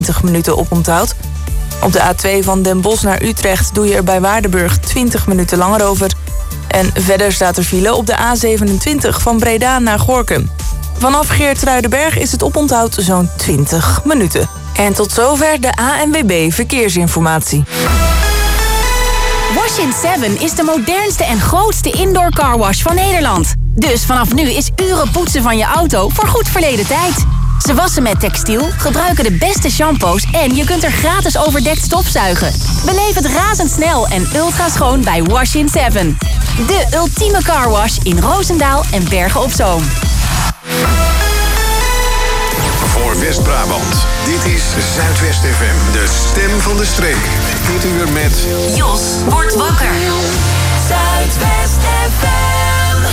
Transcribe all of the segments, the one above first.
20 minuten oponthoud. Op de A2 van Den Bosch naar Utrecht doe je er bij Waardenburg 20 minuten langer over. En verder staat er file op de A27 van Breda naar Gorinchem. Vanaf Geertruidenberg is het oponthoud zo'n 20 minuten. En tot zover de ANWB Verkeersinformatie. Wash in 7 is de modernste en grootste indoor carwash van Nederland. Dus vanaf nu is uren poetsen van je auto voorgoed verleden tijd. Ze wassen met textiel, gebruiken de beste shampoos en je kunt er gratis overdekt stofzuigen. Beleef het razendsnel en ultra schoon bij Wash in 7. De ultieme carwash in Roosendaal en Bergen op Zoom. Voor West-Brabant, dit is Zuidwest FM, de stem van de streek. Dit uur met Jos wordt wakker. Zuidwest FM.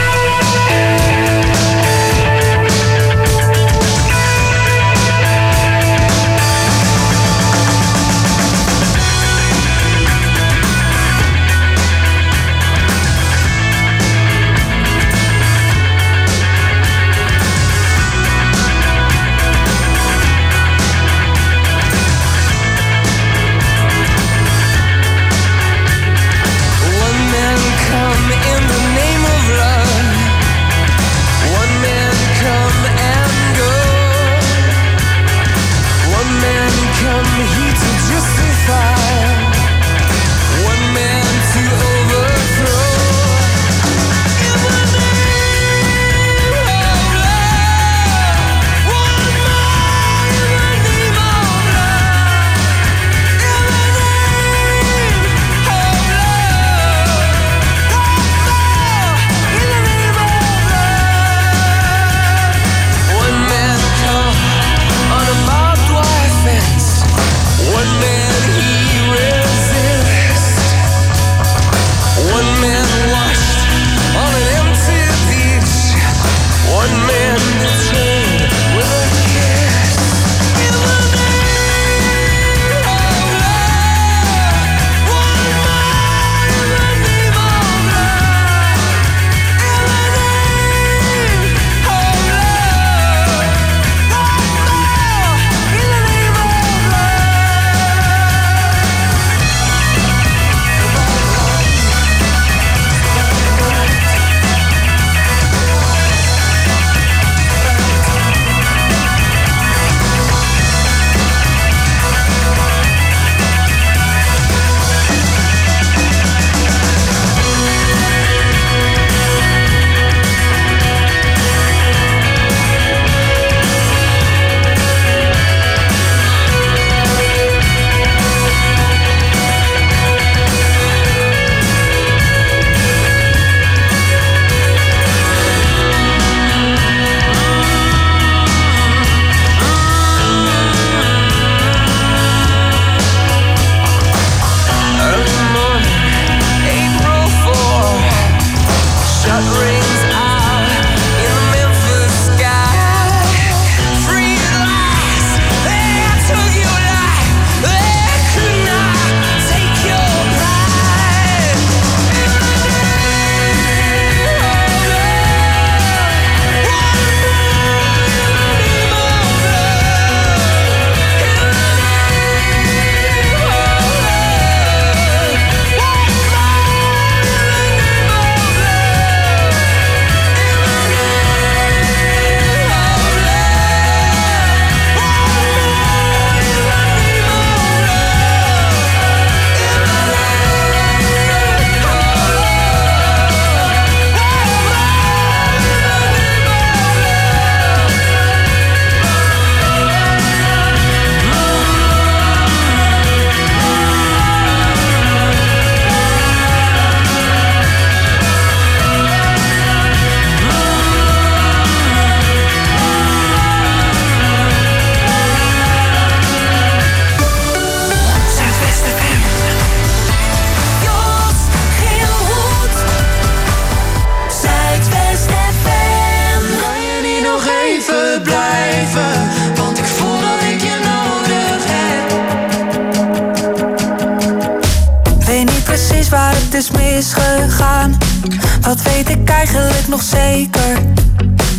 is misgegaan? Wat weet ik eigenlijk nog zeker?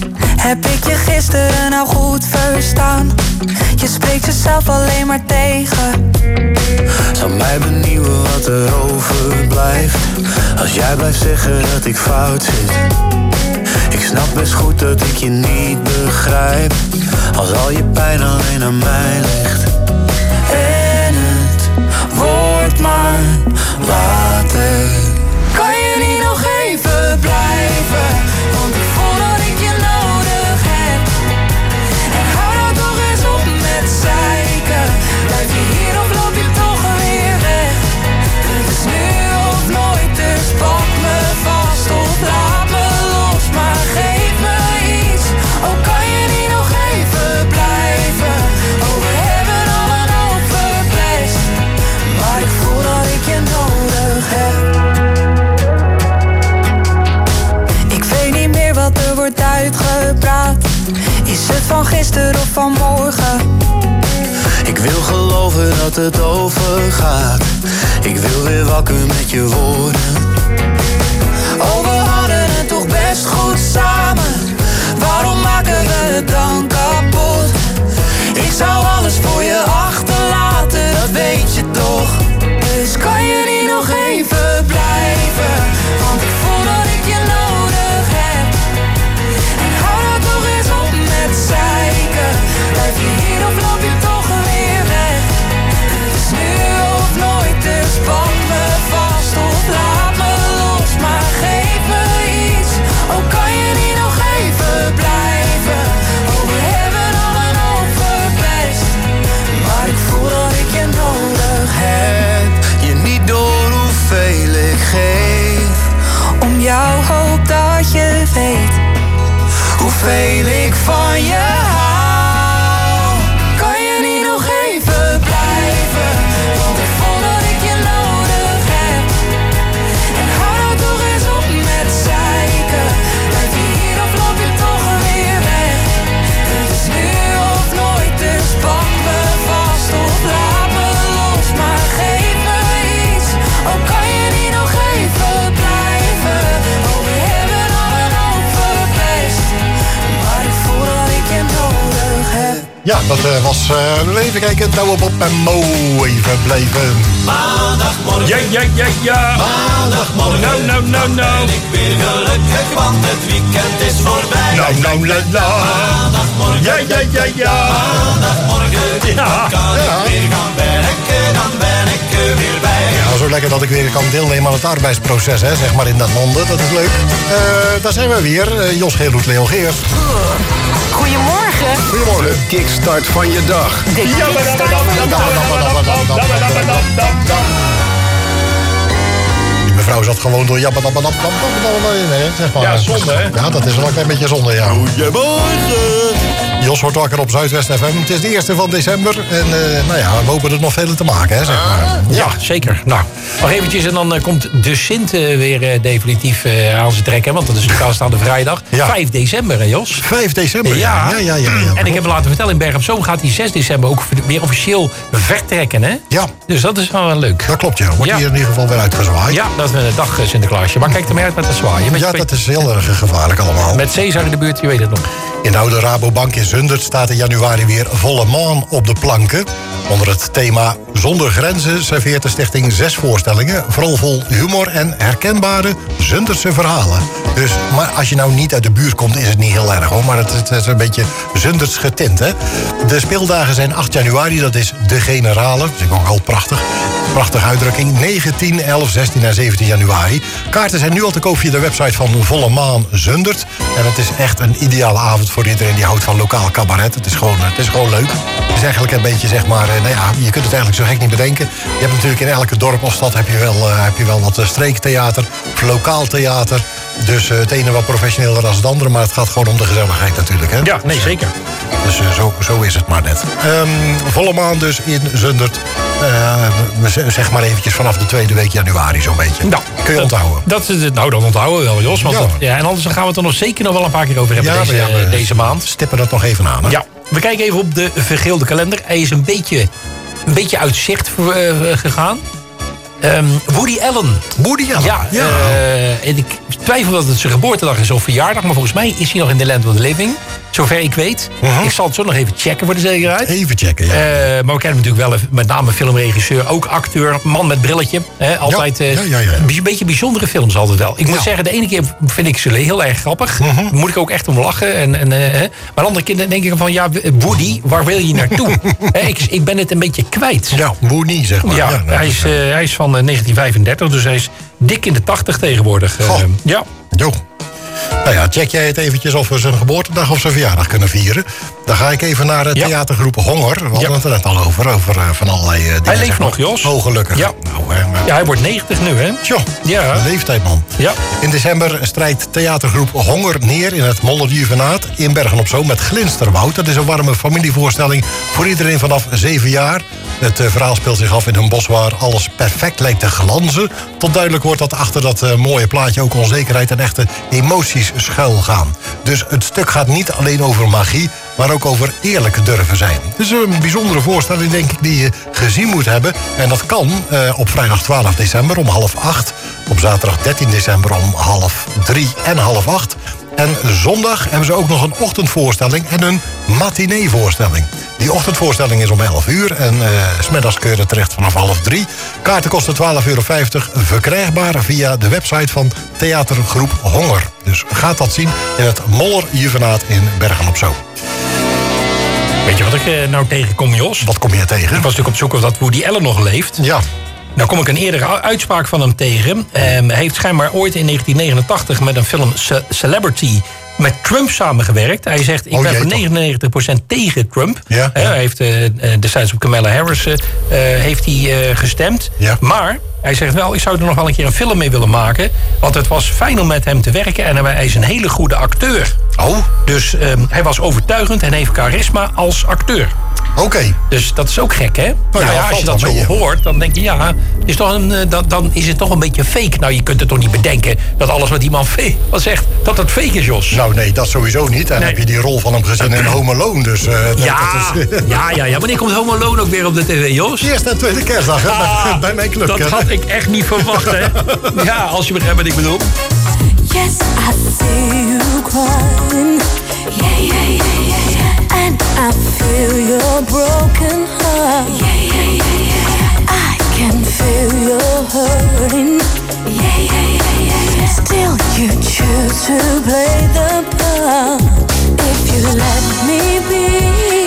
Heb ik je gisteren nou goed verstaan? Je spreekt jezelf alleen maar tegen. Zou mij benieuwen wat er overblijft als jij blijft zeggen dat ik fout zit. Ik snap best goed dat ik je niet begrijp als al je pijn alleen aan mij ligt. En het wordt maar later. Kan je niet nog even blijven? Want ik voel dat ik je nodig heb. En hou nou toch eens op met zeiken. Blijf je hier of loop je toch weer weg? Het is nu of nooit, dus pak me vast of laat me los. Maar geef me iets, oh kan je niet nog even blijven? Oh we hebben al een hoop verpest, maar ik voel dat ik je nodig heb. Ik weet niet meer wat er wordt uitgepraat. Is het van gisteren of van morgen? Ik wil geloven dat het overgaat. Ik wil weer wakker met je woorden. Oh, we hadden het toch best goed samen. Waarom maken we het dan kapot? Ik zou alles voor je achterlaten, dat weet je toch. Dus kan je niet nog even blijven? Want ik voel dat ik je nodig heb. En hou nou toch eens op met zeiken. Blijf je hier of loop je toch weer weg? Het is nu of nooit, dus pak me vast of laat me los. Maar geef me iets, oh kan je niet nog even blijven? Oh we hebben al een hoop verpest, maar ik voel dat ik je nodig heb. Je niet door hoeveel ik geef. Om jou hoop dat je weet hoeveel ik van je hou. Kan je niet nog even blijven? Want ik voel dat ik je nodig heb. En hou nou toch eens op met zeiken. Blijf je hier of loop je toch weer weg? Het is nu of nooit, dus pak me vast of laat me los. Maar geef me iets, oh kan je niet nog even blijven? Oh we hebben al een hoop verpest, maar ik voel dat ik je nodig heb. Ja, dat was even kijken. Nou op en Mo even blijven. Maandagmorgen. Ja. Maandagmorgen. Nou. Ben ik weer gelukkig, want het weekend is voorbij. Nou. Maandagmorgen. Ja. Maandagmorgen. Dan kan ik weer gaan werken, dan ben ik er weer bij. Ja, zo lekker dat ik weer kan deelnemen aan het arbeidsproces, hè, zeg maar in dat monden. Dat is leuk. Daar zijn we weer. Jos Geerloet, Leo Geers. Goedemorgen. Goedemorgen. Kickstart van je dag. De kickstart van je dag. Die mevrouw zat gewoon door zeg maar. Ja, zonde, hè? Ja, dat is wel een klein beetje zonde, ja. Goedemorgen. Jos wordt wakker op Zuidwest FM. Het is de 1e van december. En nou ja, we hopen er nog veel te maken, hè, zeg maar. Ja, zeker. Nou, nog eventjes en dan komt de Sint weer definitief aan zijn trekken. Want dat is natuurlijk aanstaande vrijdag. Ja. 5 december, hè Jos? 5 december, ja. En ik heb me laten vertellen, in Berg op Zoom gaat die 6 december ook weer officieel vertrekken, hè? Ja. Dus dat is wel leuk. Dat klopt, ja. Wordt Ja. hier in ieder geval weer uitgezwaaid. Ja, dat is een dag Sinterklaasje. Maar kijk er maar uit met dat zwaaien. Met Ja, dat is heel erg gevaarlijk allemaal. Met Cesar in de buurt, je weet het nog. In de oude Rabobank in Zundert staat in januari weer volle maan op de planken. Onder het thema Zonder Grenzen serveert de stichting 6 voorstellingen. Vooral vol humor en herkenbare Zundertse verhalen. Dus, maar als je nou niet uit de buurt komt, is het niet heel erg hoor. Maar het is een beetje Zunderts getint, hè. De speeldagen zijn 8 januari, dat is de generale. Dat is ook al prachtig. Prachtige uitdrukking. 9, 10, 11, 16 en 17 januari. Kaarten zijn nu al te koop via de website van Volle Maan Zundert. En het is echt een ideale avond voor iedereen die houdt van lokaal cabaret. Het is gewoon leuk. Het is eigenlijk een beetje, zeg maar, nou ja, je kunt het eigenlijk zo gek niet bedenken. Je hebt natuurlijk in elke dorp of stad heb je wel wat streektheater of lokaal theater. Dus het ene wat professioneler dan het andere, maar het gaat gewoon om de gezelligheid natuurlijk, hè? Ja, nee, zeker. Dus zo is het maar net. Volle maan dus in Zundert. Zeg maar eventjes vanaf de tweede week januari zo'n beetje. Nou, kun je onthouden. Nou, dan onthouden we wel, Jos. Want Ja. en anders gaan we het er nog zeker nog wel een paar keer over hebben we deze maand. Stippen dat nog even aan, hè? Ja, we kijken even op de vergeelde kalender. Hij is een beetje uit zicht gegaan. Woody Allen. Ja. En ik twijfel dat het zijn geboortedag is of verjaardag. Maar volgens mij is hij nog in The Land of the Living. Zover ik weet. Ik zal het zo nog even checken voor de zekerheid. Even checken, ja. Maar we kennen hem natuurlijk wel, met name filmregisseur, ook acteur, man met brilletje. Altijd een beetje bijzondere films altijd wel. Ik moet zeggen, de ene keer vind ik ze heel erg grappig. Moet ik ook echt om lachen. Maar de andere keer denk ik van, ja, Woody, waar wil je naartoe? Ik ben het een beetje kwijt. Ja, Woody, zeg maar. Ja, hij is van 1935, dus hij is dik in de 80 tegenwoordig. Ja. Jo. Nou ja, check jij het eventjes of we zijn geboortedag of zijn verjaardag kunnen vieren. Dan ga ik even naar de theatergroep Honger. We hadden het er net al over van allerlei dingen. Hij leeft nog, Jos. Oh, gelukkig. Ja. Ja, hij wordt 90 nu, hè? Tjoh, een leeftijd, man. Ja. In december strijdt theatergroep Honger neer in het Mollerjuvenaat in Bergen-op-Zoom met Glinsterwoud. Dat is een warme familievoorstelling voor iedereen vanaf 7 jaar. Het verhaal speelt zich af in een bos waar alles perfect lijkt te glanzen. Tot duidelijk wordt dat achter dat mooie plaatje ook onzekerheid en echte emoties schuilgaan. Dus het stuk gaat niet alleen over magie, maar ook over eerlijk durven zijn. Het is een bijzondere voorstelling, denk ik, die je gezien moet hebben. En dat kan op vrijdag 12 december om 7:30. Op zaterdag 13 december om 2:30 en 7:30. En zondag hebben ze ook nog een ochtendvoorstelling en een matineevoorstelling. Die ochtendvoorstelling is om 11 uur en 's middags kun je er terecht vanaf 2:30. Kaarten kosten €12,50, verkrijgbaar via de website van theatergroep Honger. Dus gaat dat zien in het Mollerjuvenaat in Bergen-op-Zoom. Weet je wat ik nou tegenkom, Jos? Wat kom je tegen? Ik was natuurlijk op zoek of dat Woody Allen nog leeft. Ja. Nou kom ik een eerdere uitspraak van hem tegen. Hij heeft schijnbaar ooit in 1989 met een film Celebrity met Trump samengewerkt. Hij zegt, ik ben voor 99% tegen Trump. Ja. Hij heeft destijds op Kamala Harris heeft hij gestemd. Ja. Maar hij zegt wel, ik zou er nog wel een keer een film mee willen maken. Want het was fijn om met hem te werken. En hij is een hele goede acteur. Oh. Dus hij was overtuigend en heeft charisma als acteur. Oké. Dus dat is ook gek, hè? Nou ja, als je dat zo hoort, dan denk je, ja, is toch dan is het toch een beetje fake. Nou, je kunt het toch niet bedenken dat alles wat die man zegt, dat het fake is, Jos. Nou nee, dat sowieso niet. En heb je die rol van hem gezien in Home Alone. Dus, ja. Wanneer komt Home Alone ook weer op de tv, Jos? Eerste en tweede kerstdag, hè? Bij mijn club. Dat had ik echt niet verwacht, hè? Ja, als je begrijpt wat ik bedoel. Yes, I see you crying. Yeah. And I feel your broken heart. Yeah. I can feel your hurting. Yeah. Still you choose to play the part. If you let me be,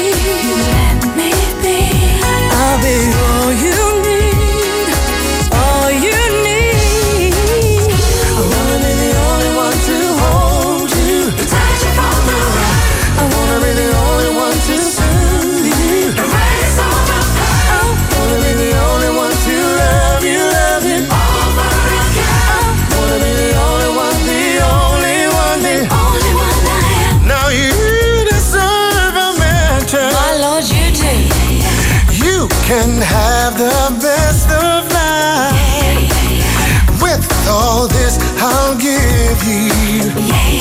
I'll be all you need. All you need. I wanna be the only one to hold you. Touch you from the right. I wanna be the only one to soothe you. Erase all my pain. I wanna be the only one to love you over again. I wanna be the only one, the only one, the only one I am. Now you deserve a mansion. My Lord, you do. You can have the best of life. With all this I'll give you.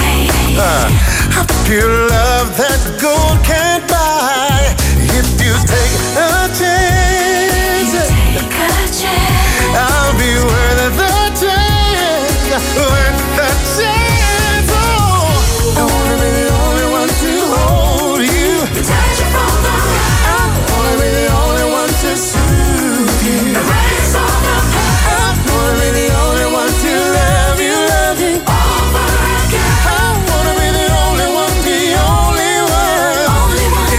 A pure love that gold can't buy. If you take a chance, I'll be worth the chance. Worth the chance. Oh, I wanna be the only one to hold you. Touch you from the right. I wanna be the only one to soothe you. Erase all the pain. I wanna be the only one to love you over again. I wanna be the only one, the only one.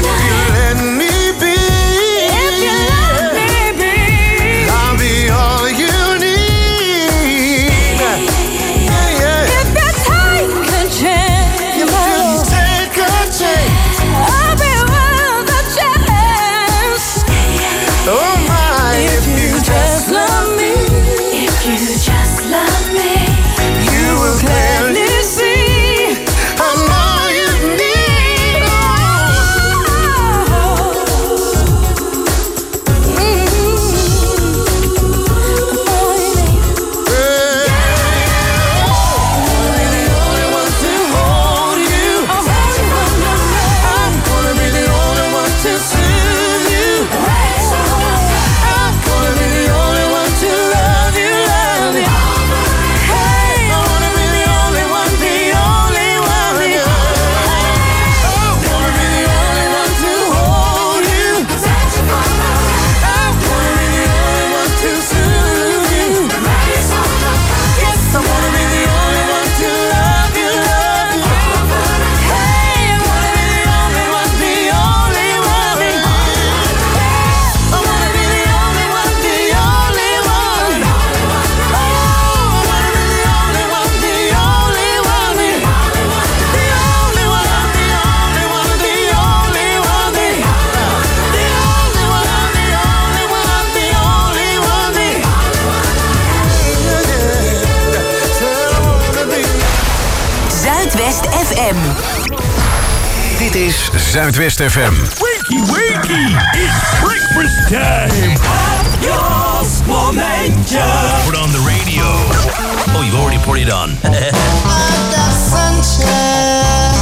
Dit is Zuidwest FM. Wakey, wakey, it's breakfast time. Jos momentje. Put on the radio. Oh, you've already put it on. I got sunshine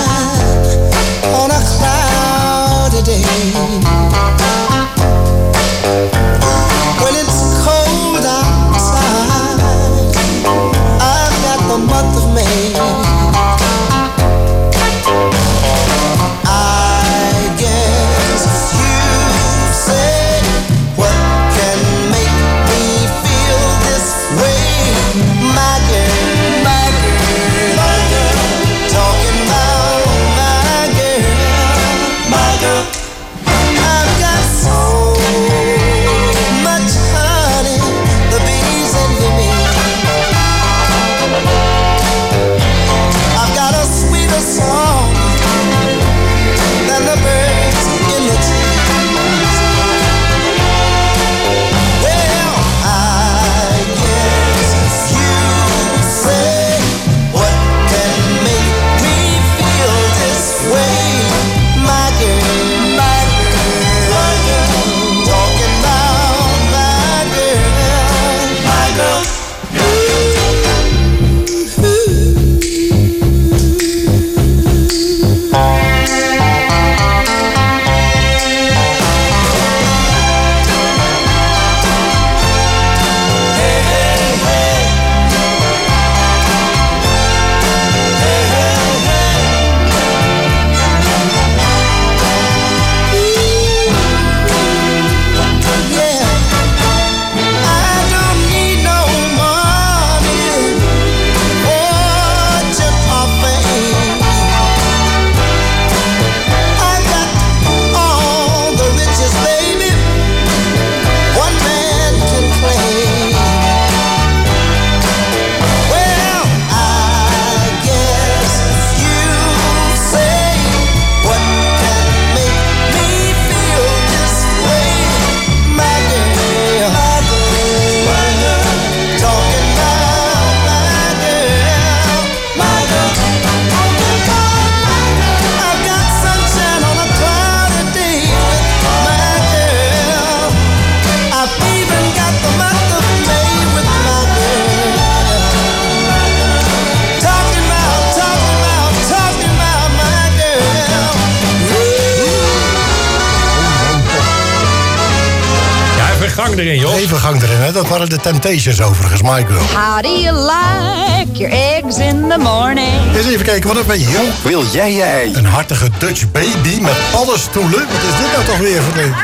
on a cloudy day. When it's cold outside, I've got the month of May. I guess you say, what can make me feel this way? My girl, my girl, my girl, talking about my girl, my girl. I've got so much honey, the bees envy me. I've got a sweeter song than the birds in the trees. Well, I guess you say, what can make me feel this way? My girl, my girl, my girl, talking about my girl, my girl. Gang erin, joh. Even gang erin, hè. Dat waren de Temptations overigens, my girl. How do you like your eggs in the morning? Eens even kijken, wat heb je hier? Wil jij? Een hartige Dutch baby met paddenstoelen. Wat is dit nou toch weer voor een...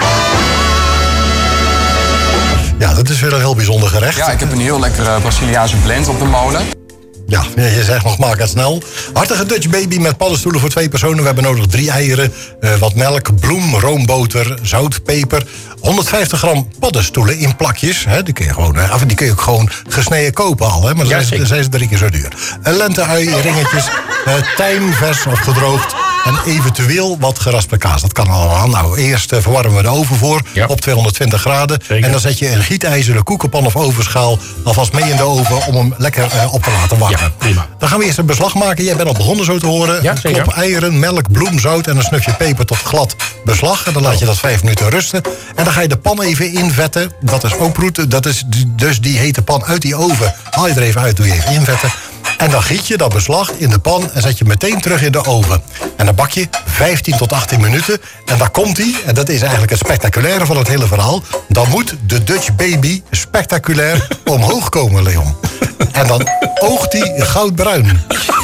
Ja, dat is weer een heel bijzonder gerecht. Ja, ik heb een heel lekkere Braziliaanse blend op de molen. Ja, je zegt nog, maak het snel. Hartige Dutch baby met paddenstoelen voor 2 personen. We hebben nodig 3 eieren, wat melk, bloem, roomboter, zout, peper. 150 gram paddenstoelen in plakjes. Hè, die kun je gewoon, die kun je ook gewoon gesneden kopen al. Hè, maar dan zijn ze 3 keer zo duur. Een lente-ui, ringetjes, tijm, vers of gedroogd. En eventueel wat geraspte kaas. Dat kan allemaal. Nou, eerst verwarmen we de oven voor op 220 graden. Zeker. En dan zet je een gietijzeren koekenpan of ovenschaal alvast mee in de oven om hem lekker op te laten warmen. Ja, prima. Dan gaan we eerst een beslag maken. Jij bent al begonnen zo te horen. Ja, een klop eieren, melk, bloem, zout en een snufje peper tot glad beslag. En dan laat je dat 5 minuten rusten. En dan ga je de pan even invetten. Dat is ook broed. Dat is dus die hete pan uit die oven. Haal je er even uit, doe je even invetten. En dan giet je dat beslag in de pan en zet je meteen terug in de oven. En dan bak je 15 tot 18 minuten. En daar komt hij, en dat is eigenlijk het spectaculaire van het hele verhaal. Dan moet de Dutch baby spectaculair omhoog komen, Leon. En dan oogt hij goudbruin.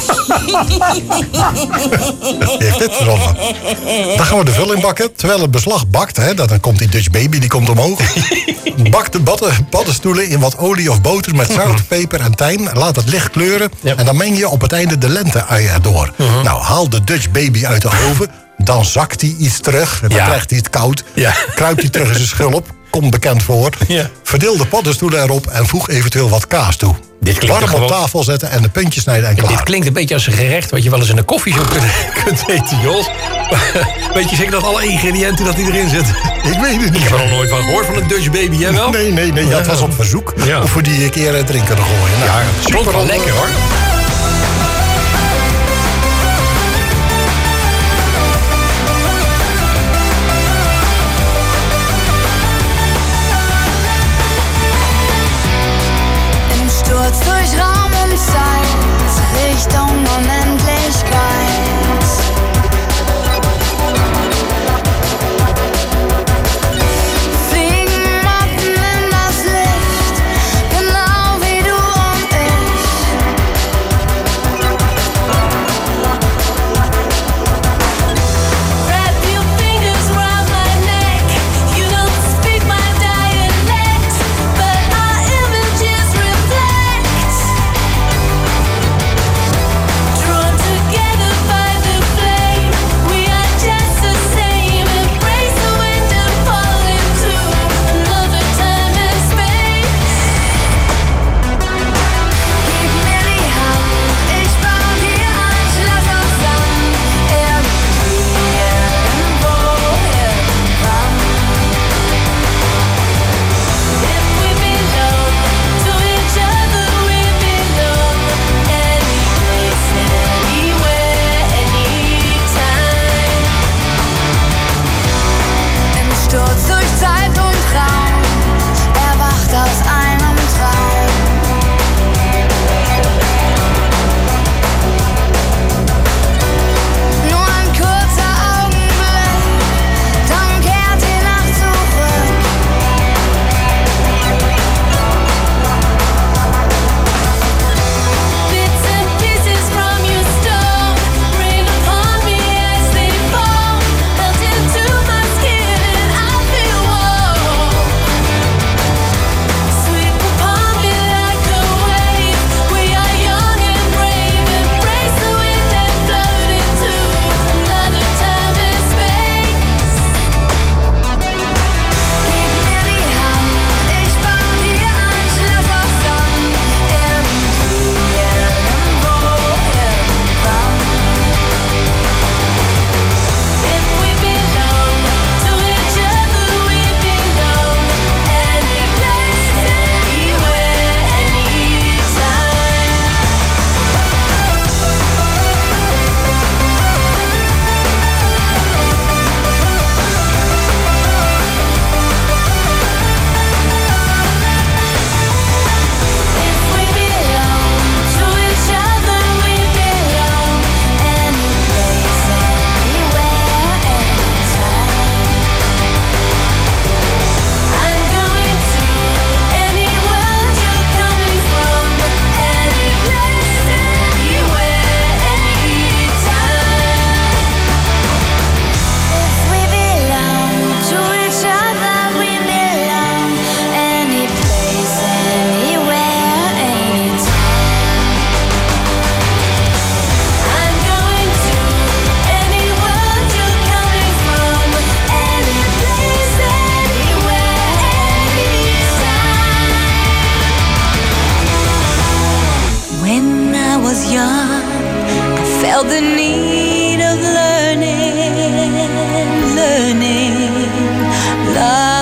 Heeft dit verzonnen. Dan gaan we de vulling bakken. Terwijl het beslag bakt, hè, dan komt die Dutch baby, die komt omhoog. Bak de paddenstoelen in wat olie of boter met zout, peper en tijm. Laat het licht kleuren. Ja. En dan meng je op het einde de lente-ui erdoor. Nou, haal de Dutch baby uit de oven. Dan zakt hij iets terug. En dan krijgt hij het koud. Ja. Kruipt hij terug in zijn schulp. Komt bekend voor. Ja. Verdeel de paddenstoelen erop en voeg eventueel wat kaas toe. Warm op tafel zetten en de puntjes snijden en klaar. Dit klinkt een beetje als een gerecht wat je wel eens in een koffieshop kunt eten, Jos. Weet je zeker dat alle ingrediënten dat die erin zitten? Ik weet het niet. Ik heb er nog nooit van gehoord van een Dutch baby, jij wel? Nee. Dat was op verzoek. Ja. Of voor die keer erin kunnen gooien. Nou, ja, het klonk wel lekker, hoor.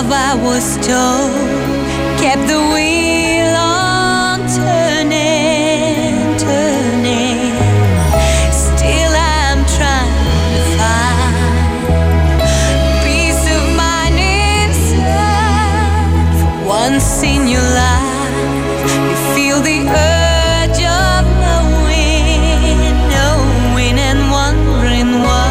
love I was told kept the wheel on turning, turning. Still I'm trying to find peace of mind inside. For once in your life, you feel the urge of knowing and wondering why.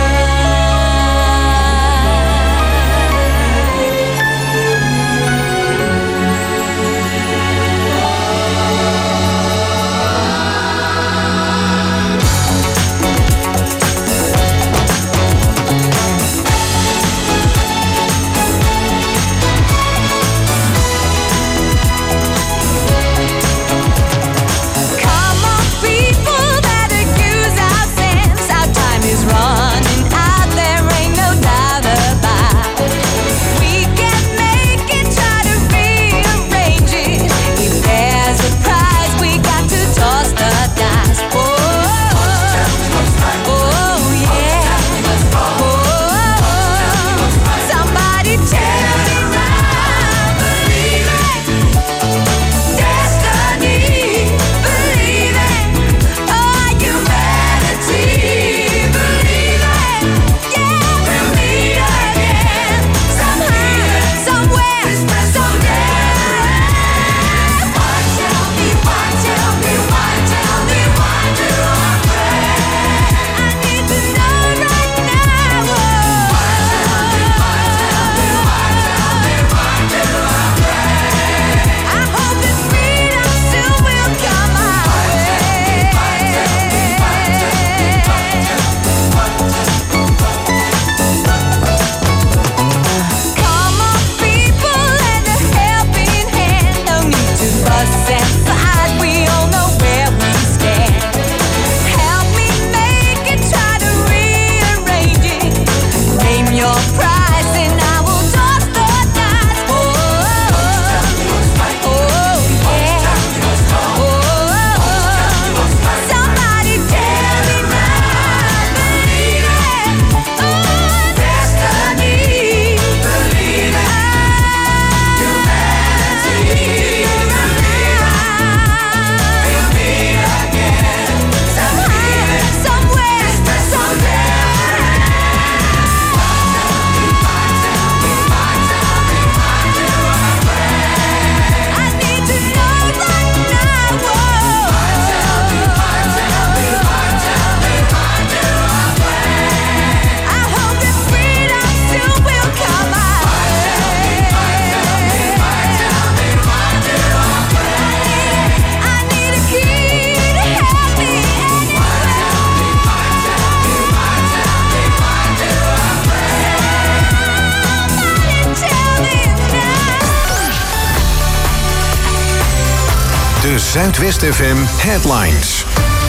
Zuidwest FM Headlines.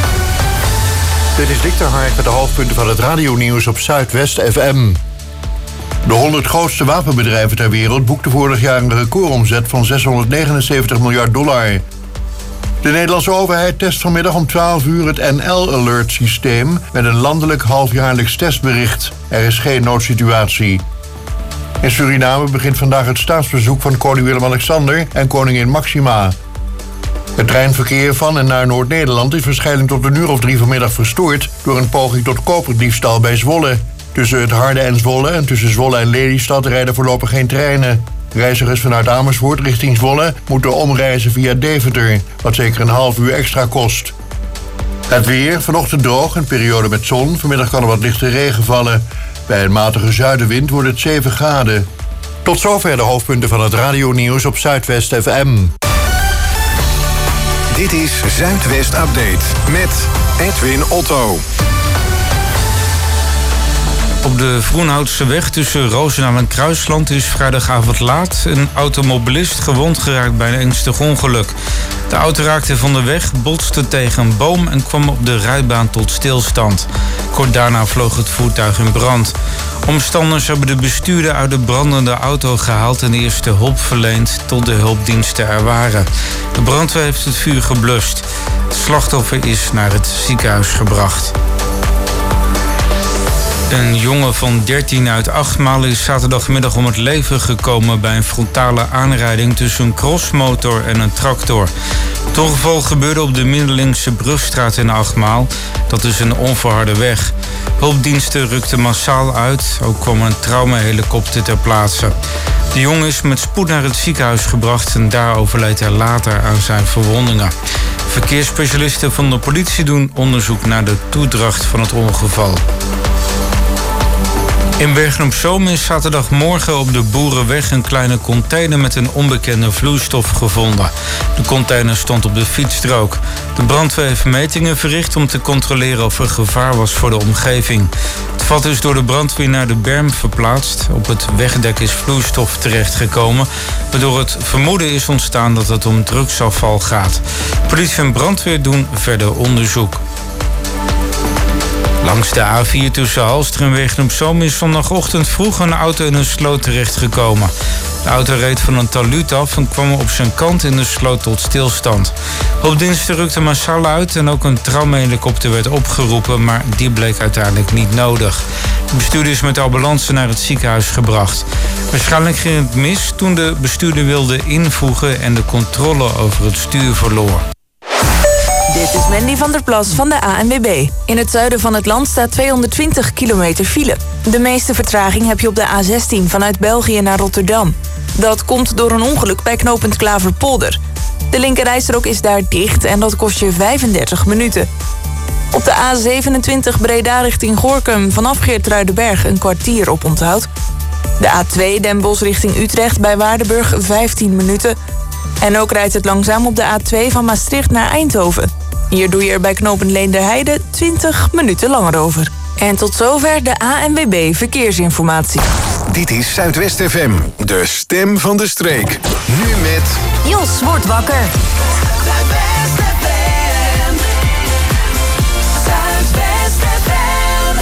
Dit is Victor Hark met de hoofdpunten van het radionieuws op Zuidwest FM. De 100 grootste wapenbedrijven ter wereld boekten vorig jaar een recordomzet van $679 miljard. De Nederlandse overheid test vanmiddag om 12 uur het NL-alert-systeem met een landelijk halfjaarlijks testbericht. Er is geen noodsituatie. In Suriname begint vandaag het staatsbezoek van koning Willem-Alexander en koningin Maxima. Het treinverkeer van en naar Noord-Nederland is waarschijnlijk tot 1:03 vanmiddag verstoord door een poging tot koperdiefstal bij Zwolle. Tussen het Harde en Zwolle en tussen Zwolle en Lelystad rijden voorlopig geen treinen. Reizigers vanuit Amersfoort richting Zwolle moeten omreizen via Deventer, wat zeker een half uur extra kost. Het weer, vanochtend droog, een periode met zon. Vanmiddag kan er wat lichte regen vallen. Bij een matige zuidenwind wordt het 7 graden. Tot zover de hoofdpunten van het radionieuws op Zuidwest FM. Dit is Zuidwest Update met Edwin Otto. Op de Vroenhoutse weg tussen Roosendaal en Kruisland is vrijdagavond laat een automobilist gewond geraakt bij een ernstig ongeluk. De auto raakte van de weg, botste tegen een boom en kwam op de rijbaan tot stilstand. Kort daarna vloog het voertuig in brand. Omstanders hebben de bestuurder uit de brandende auto gehaald en eerste hulp verleend tot de hulpdiensten er waren. De brandweer heeft het vuur geblust. Het slachtoffer is naar het ziekenhuis gebracht. Een jongen van 13 uit Achtmalen is zaterdagmiddag om het leven gekomen bij een frontale aanrijding tussen een crossmotor en een tractor. Het ongeval gebeurde op de Middellinkse Brugstraat in Achtmaal. Dat is een onverharde weg. Hulpdiensten rukten massaal uit. Ook kwam een traumahelikopter ter plaatse. De jongen is met spoed naar het ziekenhuis gebracht en daar overleed hij later aan zijn verwondingen. Verkeersspecialisten van de politie doen onderzoek naar de toedracht van het ongeval. In Bergen op Zoom is zaterdagmorgen op de Boerenweg een kleine container met een onbekende vloeistof gevonden. De container stond op de fietsstrook. De brandweer heeft metingen verricht om te controleren of er gevaar was voor de omgeving. Het vat is door de brandweer naar de berm verplaatst. Op het wegdek is vloeistof terechtgekomen, waardoor het vermoeden is ontstaan dat het om drugsafval gaat. Politie en brandweer doen verder onderzoek. Langs de A4 tussen Halster en Bergen op Zoom is zondagochtend vroeg een auto in een sloot terechtgekomen. De auto reed van een talud af en kwam op zijn kant in de sloot tot stilstand. Hulpdiensten rukten massaal uit en ook een traumahelikopter werd opgeroepen, maar die bleek uiteindelijk niet nodig. De bestuurder is met de ambulance naar het ziekenhuis gebracht. Waarschijnlijk ging het mis toen de bestuurder wilde invoegen en de controle over het stuur verloor. Dit is Mandy van der Plas van de ANWB. In het zuiden van het land staat 220 kilometer file. De meeste vertraging heb je op de A16 vanuit België naar Rotterdam. Dat komt door een ongeluk bij knooppunt Klaverpolder. De linkerrijstrook is daar dicht en dat kost je 35 minuten. Op de A27 Breda richting Gorinchem vanaf Geertruidenberg een kwartier op onthoud. De A2 Den Bosch richting Utrecht bij Waardenburg 15 minuten. En ook rijdt het langzaam op de A2 van Maastricht naar Eindhoven. Hier doe je er bij knooppunt Leenderheide 20 minuten langer over. En tot zover de ANWB Verkeersinformatie. Dit is Zuidwest FM, de stem van de streek. Nu met... Jos wordt wakker. Zuidwest FM. Zuidwest FM.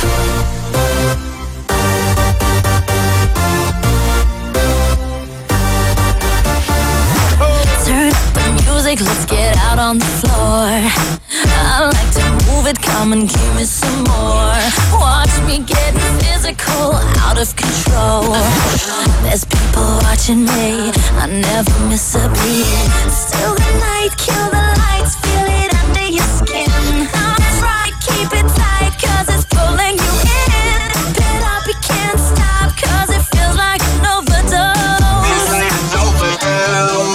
Turn up the music, let's get out on the floor. I like to move it, come and give me some more. Watch me getting physical, out of control. There's people watching me, I never miss a beat. Still the night, kill the lights, feel it under your skin. That's right, keep it tight, cause it's pulling you in. Pit up, you can't stop, cause it feels like an overdose. Feels like an overdose.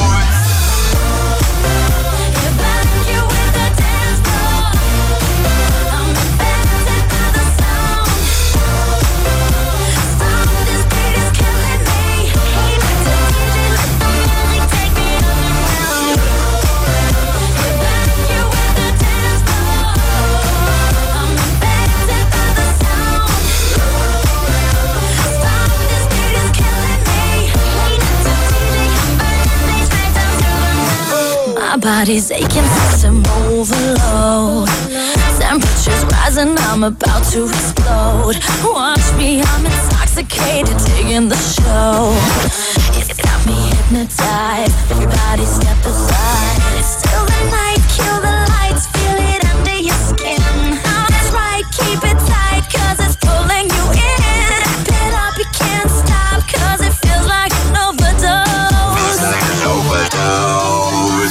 My body's aching, system overload. Temperatures rising, I'm about to explode. Watch me, I'm intoxicated, digging the show. It's got me hypnotized, everybody step aside. It's still the night, kill the lights, feel it under your skin. That's right, keep it tight, cause it's pulling you in. Pit up, you can't stop, cause it feels like an overdose. Feels like an overdose.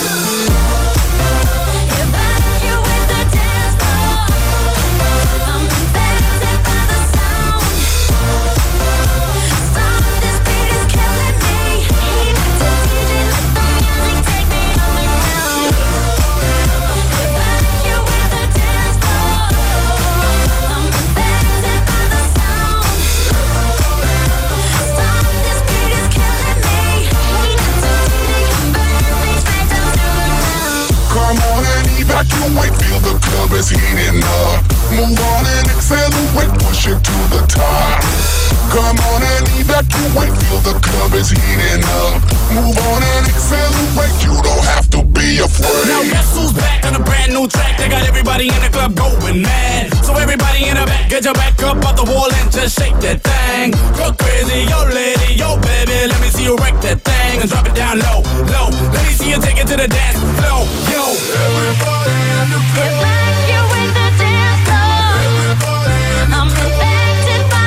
Evacuate, feel the club is heating up. Move on and accelerate, push it to the top. Come on and evacuate, feel the club is heating up. Move on and accelerate, you don't have to be afraid. Now guess who's back on a brand new track? They got everybody in the club going mad. So everybody in the back, get your back up off the wall and just shake that thing. Go crazy, yo lady, yo baby, let me see you wreck that thing and drop it down low, low. Let me see you take it to the dance floor, yo. Everybody in the club. You in the dance floor. I'm infected by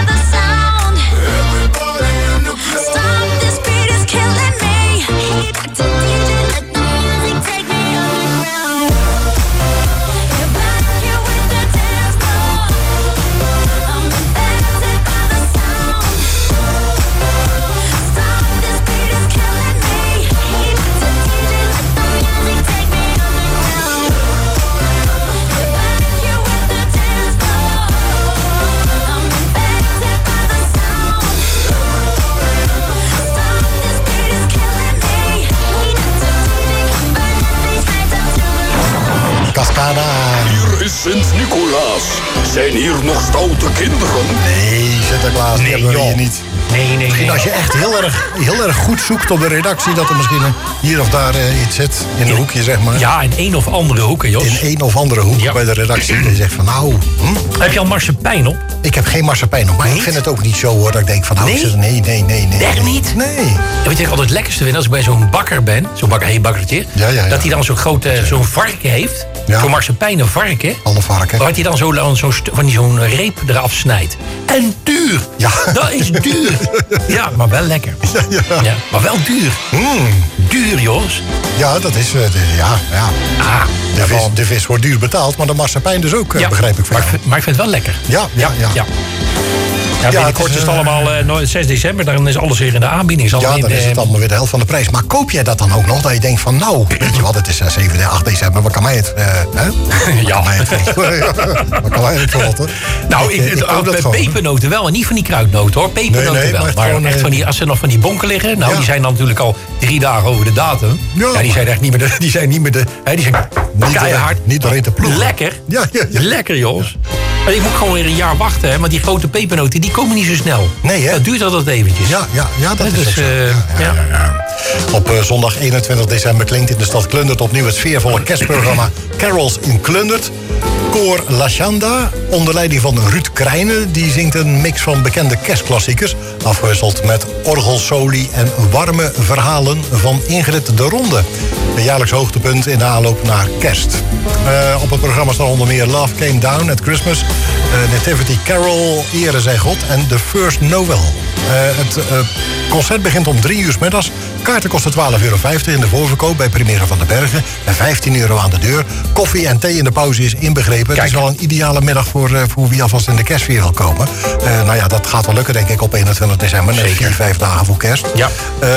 Sint-Nicolaas, zijn hier nog stoute kinderen? Nee, Sinterklaas, die hebben we hier niet. Nee. Misschien als je echt heel erg goed zoekt op de redactie... dat er misschien hier of daar iets zit in een hoekje, zeg maar. Ja, in een of andere hoeken, Jos. In een of andere hoek bij de redactie. Die zegt van nou... Heb je al marsepein op? Ik heb geen marsepein op, maar ik vind het ook niet zo hoor... dat ik denk van nou, nee. Echt niet? Nee. En weet je altijd het lekkerste vind als ik bij zo'n bakker ben... zo'n bakkertje, dat hij dan zo'n groot zo'n varken heeft... Ja. Voor marsepein een varken. Alle varken. Waar hij dan zo'n reep eraf snijdt. En duur. Ja. Dat is duur. Ja, maar wel lekker. Ja, maar wel duur. Duur, Jos. Ja, dat is... De vis wordt duur betaald, maar de marsepein dus ook, begrijp ik van maar ik vind het wel lekker. Ja. Ja, binnenkort is het allemaal 6 december, dan is alles weer in de aanbieding. Ja, dan is het allemaal weer de helft van de prijs. Maar koop jij dat dan ook nog? Dat je denkt van, nou, weet je wat, het is 7, 8 december, wat kan mij het? Ja. Wat kan mij het verrotten? Nou, met pepernoten wel, en niet van die kruidnoten hoor. Pepernoten wel. Maar gewoon, echt van die, als er nog van die bonken liggen, nou, die zijn dan natuurlijk al 3 dagen over de datum. Ja, die zijn echt niet meer die zijn keihard. Niet doorheen te ploegen. Lekker. Ja. Lekker, Jos. Maar ik moet gewoon weer een jaar wachten, hè, want die grote pepernoten die komen niet zo snel. Nee, hè? Dat duurt altijd eventjes. Ja, dat is ook zo. Op zondag 21 december klinkt in de stad Klundert opnieuw het sfeervolle kerstprogramma Carols in Klundert. Koor La Chanda, onder leiding van Ruud Krijnen, die zingt een mix van bekende kerstklassiekers, afgewisseld met orgelsoli en warme verhalen van Ingrid de Ronde. Een jaarlijks hoogtepunt in de aanloop naar kerst. Op het programma staan onder meer Love Came Down at Christmas, Nativity Carol, Ere zij God en The First Noel. Het concert begint om 3 uur 's middags. Kaarten kosten €12,50 in de voorverkoop bij Primera van den Bergen en €15 aan de deur. Koffie en thee in de pauze is inbegrepen. Kijk. Het is wel een ideale middag voor wie alvast in de kerstsfeer wil komen. Nou ja, dat gaat wel lukken denk ik op 21 december. Net 4-5 dagen voor kerst. Ja.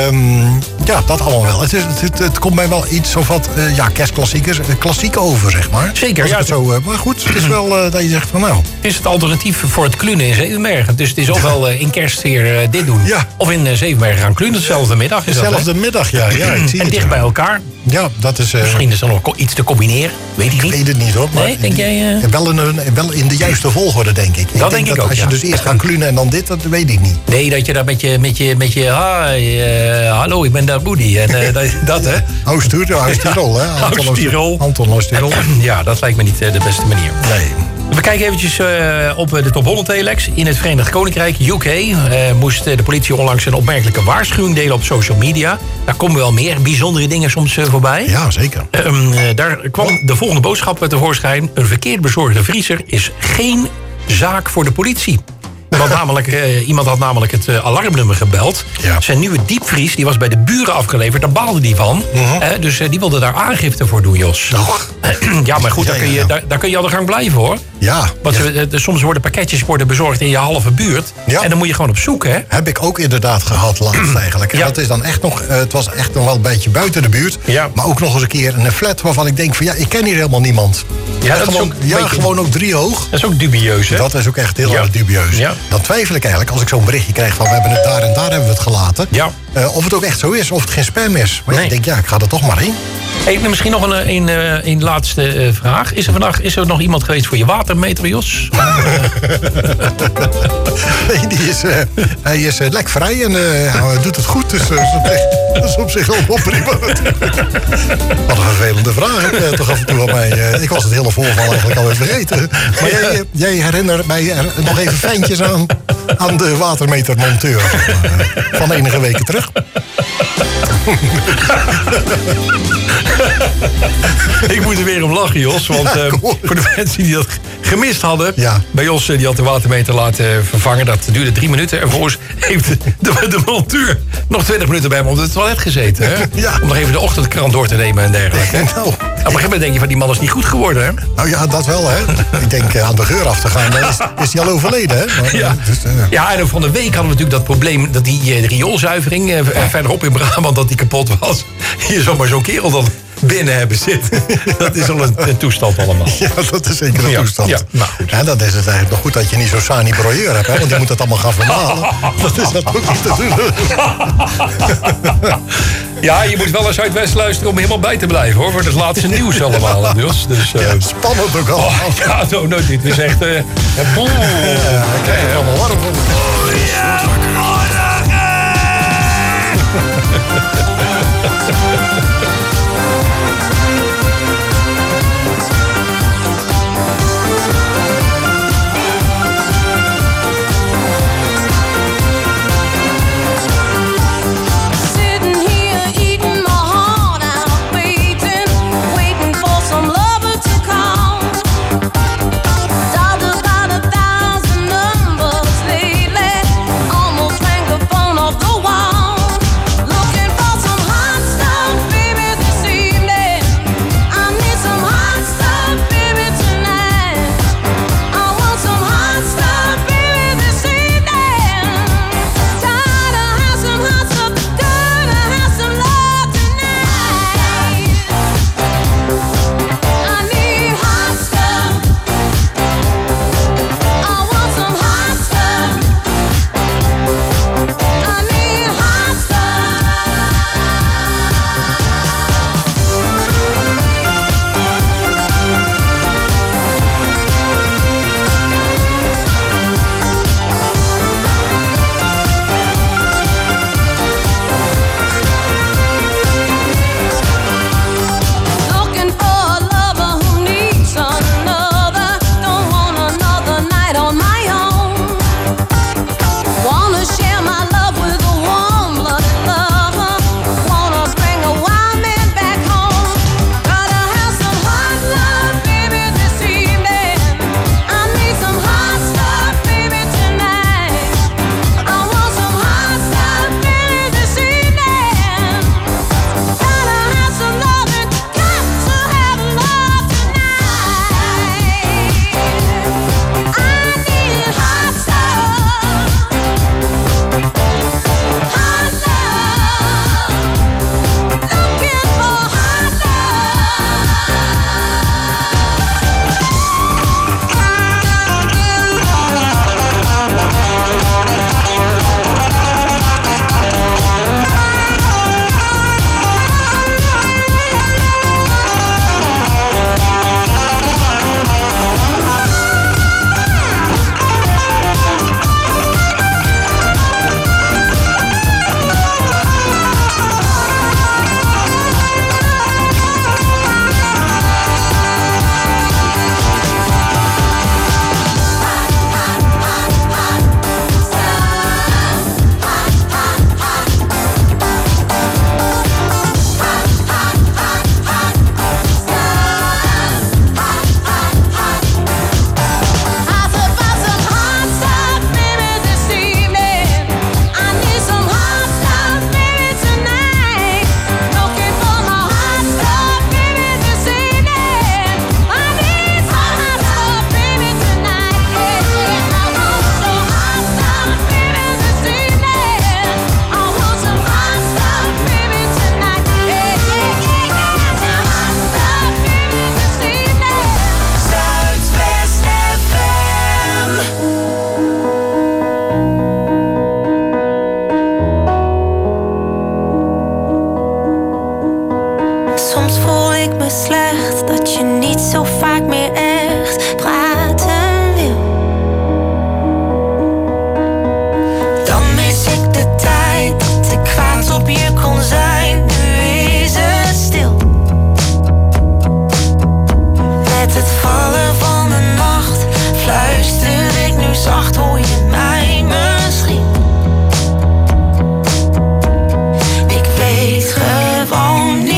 Dat allemaal wel. Het komt mij wel iets of wat kerstklassiekers, klassiek over, zeg maar. Zeker, ja. Maar goed, het is wel dat je zegt van nou... Het is het alternatief voor het klunen in Zevenbergen. Dus het is ofwel in kerstsfeer dit doen. Ja. Of in Zevenbergen gaan klunen. Dezelfde middag is dezelfde middag, ja. Ik zie en dicht bij elkaar. Ja, dat is... Misschien is er nog iets te combineren. Weet ik niet. Ik weet het niet hoor. Maar nee, denk jij... Wel in de juiste volgorde, denk ik. Dat denk ik ook, als je dus eerst gaat klunen en dan dit, dat weet ik niet. Nee, dat je daar met je hallo, ik ben daar Boedi. En dat hè. Oost-Tirol, hè. Anton Oost-Tirol. Ja, dat lijkt me niet de beste manier. Nee. We kijken eventjes op de Top 100 telex. In het Verenigd Koninkrijk, UK, moest de politie onlangs een opmerkelijke waarschuwing delen op social media. Daar komen wel meer bijzondere dingen soms voorbij. Ja, zeker. Daar kwam de volgende boodschap tevoorschijn. Een verkeerd bezorgde vriezer is geen zaak voor de politie. Iemand had namelijk het alarmnummer gebeld. Ja. Zijn nieuwe diepvries die was bij de buren afgeleverd. Daar baalde die van. Dus die wilde daar aangifte voor doen, Jos. Ja, maar goed, daar kun je al de gang blijven, hoor. Ja. Want soms worden pakketjes bezorgd in je halve buurt. Ja. En dan moet je gewoon op zoek, hè? Heb ik ook inderdaad gehad laatst eigenlijk. Ja. Dat is dan echt nog, het was echt nog wel een beetje buiten de buurt. Ja. Maar ook nog eens een keer een flat waarvan ik denk van ik ken hier helemaal niemand. Ja, dat gewoon, is ook gewoon ook 3 hoog. Dat is ook dubieus, hè? Dat is ook echt heel erg dubieus. Ja. Dan twijfel ik eigenlijk, als ik zo'n berichtje krijg van we hebben het daar en daar hebben we het gelaten. Ja. Of het ook echt zo is, of het geen spam is. Maar ik denk, ik ga er toch maar in. Hey, misschien nog een laatste vraag. Is er nog iemand geweest voor je watermeter, Jos? Nee, hij is lekvrij en hij doet het goed. Dus dat is op zich wel prima. Wat een vervelende vraag, toch af en toe aan mij. Ik was het hele voorval eigenlijk alweer vergeten. Maar jij herinnert mij er nog even fijntjes aan de watermetermonteur van enige weken terug. Ik moet er weer om lachen, Jos. Want voor de mensen die dat gemist hadden... bij Jos, die had de watermeter laten vervangen. Dat duurde 3 minuten. En vervolgens heeft de monteur nog 20 minuten bij hem op het toilet gezeten. Hè? Ja. Om nog even de ochtendkrant door te nemen en dergelijke. Nou, op een gegeven moment denk je van die man is niet goed geworden. Hè? Nou ja, dat wel, hè. Ik denk aan de geur af te gaan. Dan is hij al overleden, hè. Maar, ja, en van de week hadden we natuurlijk dat probleem... dat die rioolzuivering verderop in Brabant dat die kapot was. Hier zomaar zo'n kerel dan binnen hebben zitten. Dat is al een toestand allemaal. Ja, dat is zeker een toestand. Ja, nou goed. Ja, dan is het eigenlijk nog goed dat je niet zo'n Sani broyeur hebt, hè, want die moet dat allemaal gaan vermalen. Dat is dat ook niet te doen. Ja, je moet wel naar Zuidwest luisteren om helemaal bij te blijven, hoor. Voor het laatste nieuws allemaal. Dus, spannend ook allemaal. Ja, nooit dit. Het is echt... kijk, helemaal warm.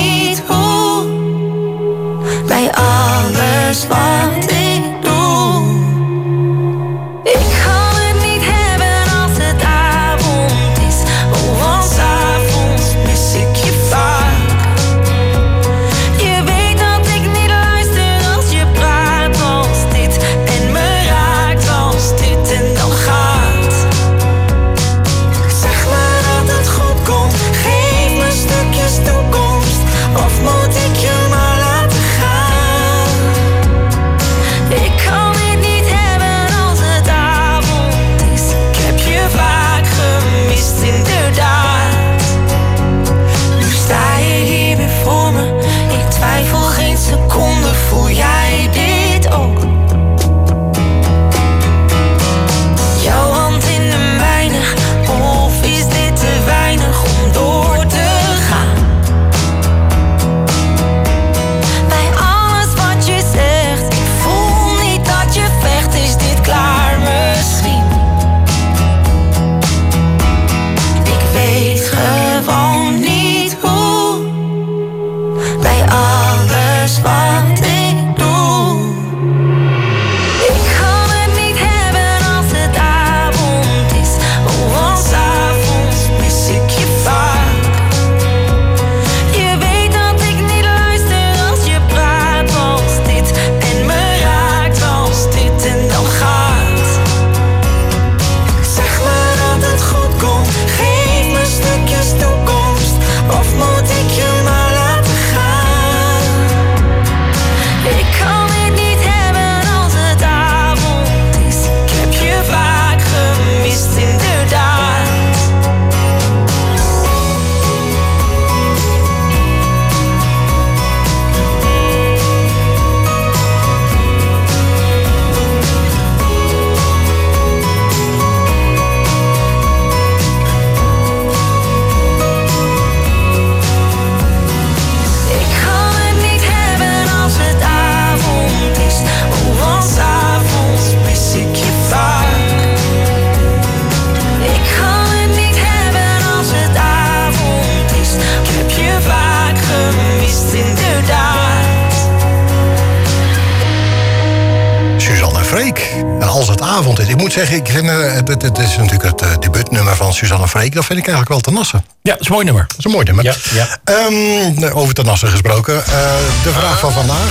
Bij alles wat ik doe. avond is. Ik moet zeggen, ik vind, het is natuurlijk het debuutnummer van Suzanne Freek. Dat vind ik eigenlijk wel te nassen. Ja, dat is een mooi nummer. Dat is een mooi nummer. Ja. Over te nassen gesproken. De vraag van vandaag.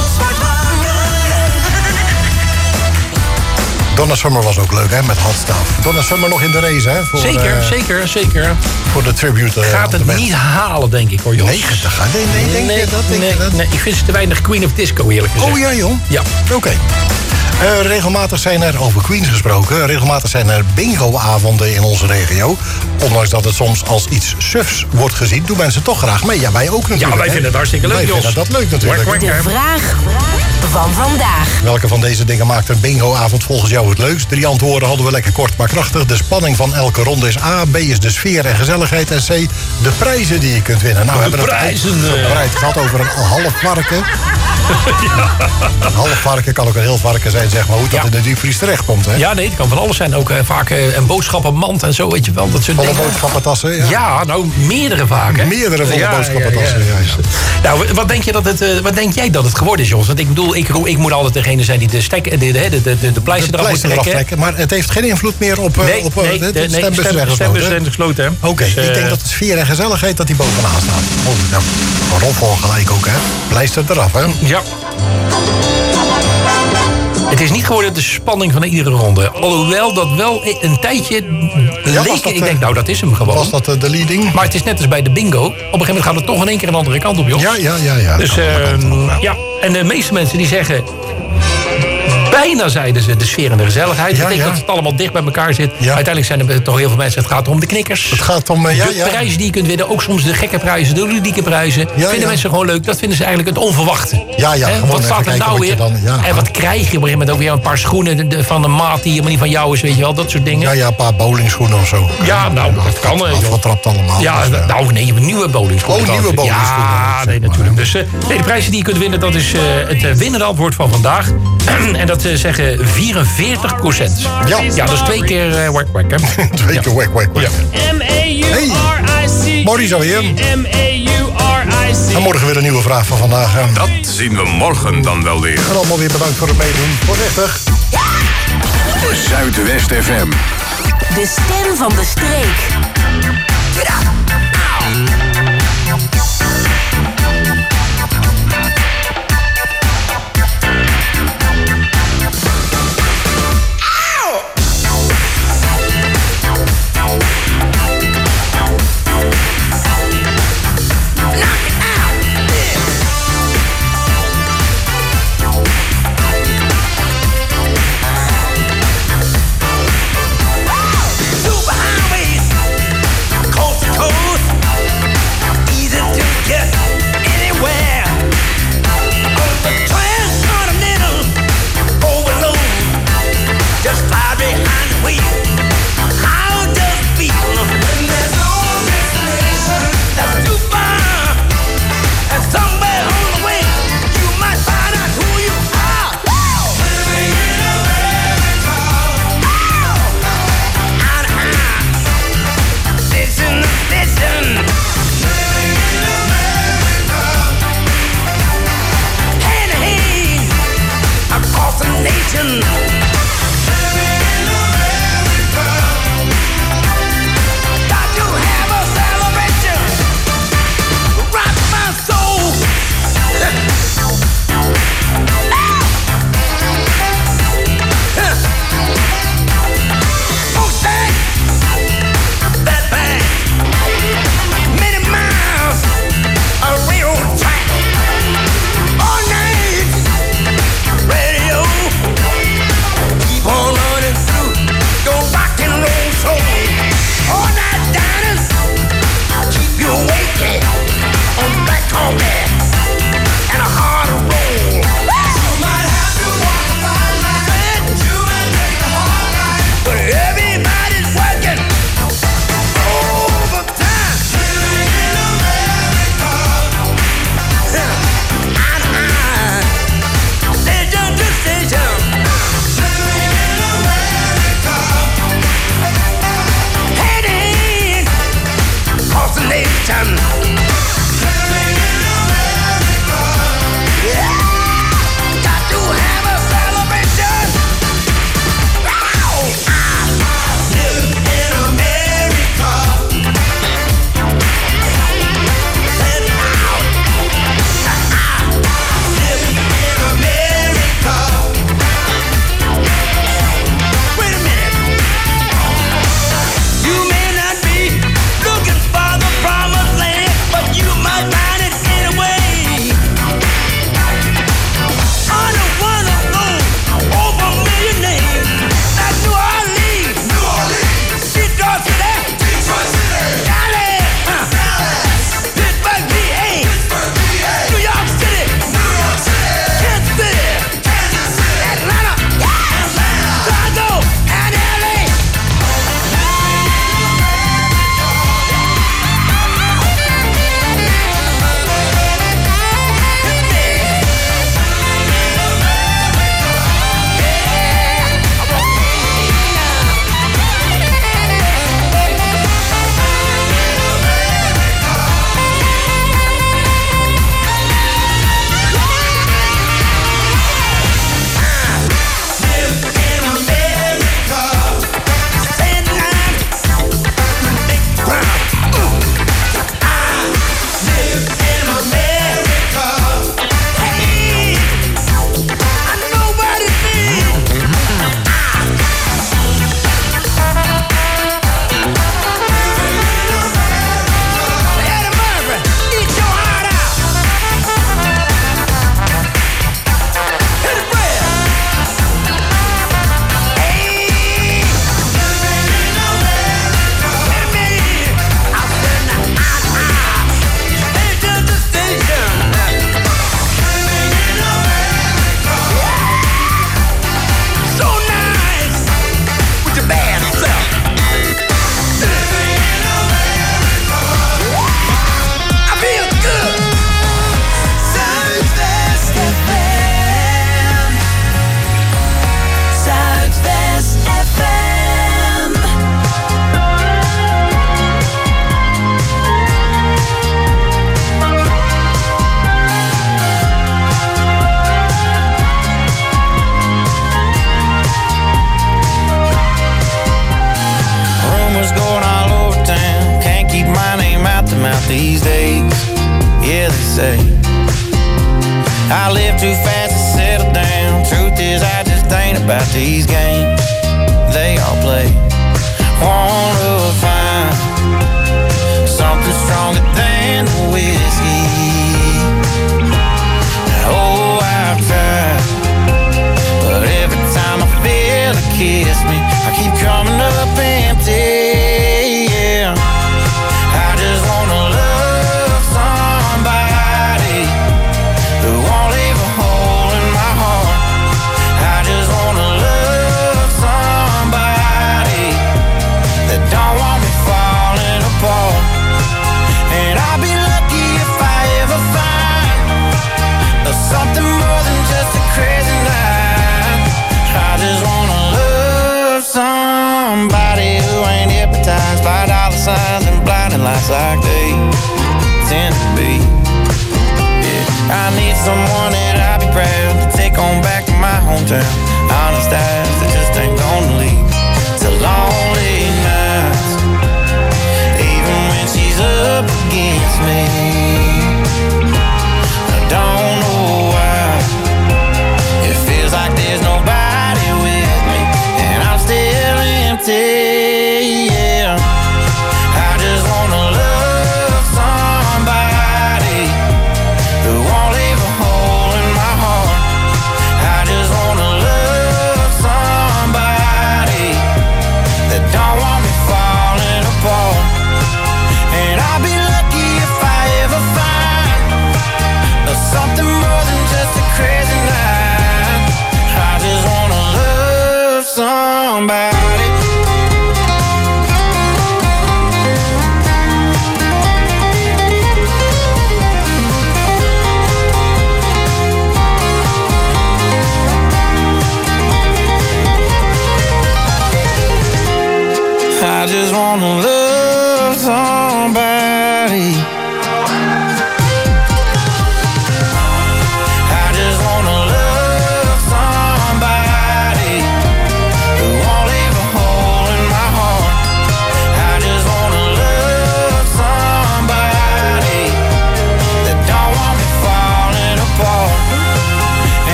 Donna Summer was ook leuk, hè, met Hot Stuff. Donna Summer nog in de race, hè? Voor, Zeker. Voor de tribute. Gaat het niet halen, denk ik, hoor, Jos. Nee, dat gaat nee, ik vind ze te weinig Queen of Disco, eerlijk gezegd. Oh ja, joh? Ja. Oké. Regelmatig zijn er, over Queens gesproken... regelmatig zijn er bingo-avonden in onze regio. Ondanks dat het soms als iets sufs wordt gezien... doen mensen toch graag mee. Ja, wij ook natuurlijk. Ja, wij vinden het hartstikke leuk, Jos. Wij vinden dat leuk natuurlijk. De vraag van vandaag. Welke van deze dingen maakt een bingo-avond volgens jou het leukst? 3 antwoorden hadden we lekker kort maar krachtig. De spanning van elke ronde is A. B is de sfeer en gezelligheid. En C, de prijzen die je kunt winnen. Nou, we hebben prijzen, het gehad over een half varken. Een half varken kan ook een heel varken zijn, zeg maar. Hoe dat in de diepvries terechtkomt, hè? Ja, nee, het kan van alles zijn. Ook vaak een boodschappenmand en zo, weet je wel. Dat soort volle boodschappentassen, ja. Ja, nou, meerdere vaak, hè? Meerdere volle boodschappentassen, ja. Nou, wat denk jij dat het geworden is, Jos? Want ik bedoel, ik moet altijd degene zijn die de pleister eraf moet trekken. Maar het heeft geen invloed meer op het stembus zijn gesloten, hè? Oké, ik denk dat de sfeer en gezelligheid dat die bovenaan staat. Oh, nou, Roffel gelijk ook, hè? Pleister eraf, hè? Ja. Het is niet geworden de spanning van iedere ronde. Alhoewel dat wel een tijdje leek. Ik denk, nou, dat is hem gewoon. Was dat de leading? Maar het is net als bij de bingo. Op een gegeven moment gaat het toch in één keer een andere kant op, Jos. Ja. Dus ja, en de meeste mensen die zeggen... Bijna zeiden ze de sfeer en de gezelligheid. Ik denk dat het allemaal dicht bij elkaar zit. Ja. Uiteindelijk zijn er toch heel veel mensen. Het gaat om de knikkers. Het gaat om de prijzen die je kunt winnen. Ook soms de gekke prijzen, de ludieke prijzen. Vinden mensen gewoon leuk. Dat vinden ze eigenlijk het onverwachte. Wat staat er nou weer? En wat krijg je op een gegeven moment ook weer? Een paar schoenen van een maat die helemaal niet van jou is. Weet je wel, dat soort dingen. Ja, een paar bowlingschoenen of zo. Ja, nou, dat kan. Afgetrapt allemaal. Ja, nou nee, je hebt nieuwe bowlingschoenen. Oh, nieuwe bowlingschoenen. Ja, nee, natuurlijk. Dus de prijzen die je kunt winnen, dat is het winnende antwoord van vandaag. En dat zeggen 44%. Ja, dat is 2 keer wack, hè? 2 keer wack. Ja. Hey, Maurice alweer. En morgen weer een nieuwe vraag van vandaag. Dat zien we morgen dan wel weer. En allemaal weer bedankt voor het meedoen. Voorzichtig. Zuidwest FM. De stem van de streek. say. I live too fast to settle down. Truth is, I just ain't about these games they all play. Wanna find something stronger than the whiskey. Oh, I've tried, but every time I feel it kiss me, I keep coming up empty. Yeah, I just wanna love somebody who won't leave a hole in my heart. I just wanna love somebody that don't want me falling apart. And I'll be lucky if I ever find something more than just a crazy night. I just wanna love somebody who ain't hypnotized by dollar signs and blinding lights like they tend to be. Yeah, I need someone that I'll be proud to take on back to my hometown. Honest eyes that just ain't gonna leave to lonely nights, even when she's up against me. I don't know why it feels like there's nobody with me, and I'm still empty. Yeah, I just wanna love somebody who won't leave a hole in my heart. I just wanna love somebody that don't want me falling apart. And I'll be lucky if I ever find something more than just a crazy night. I just wanna love somebody. I just wanna love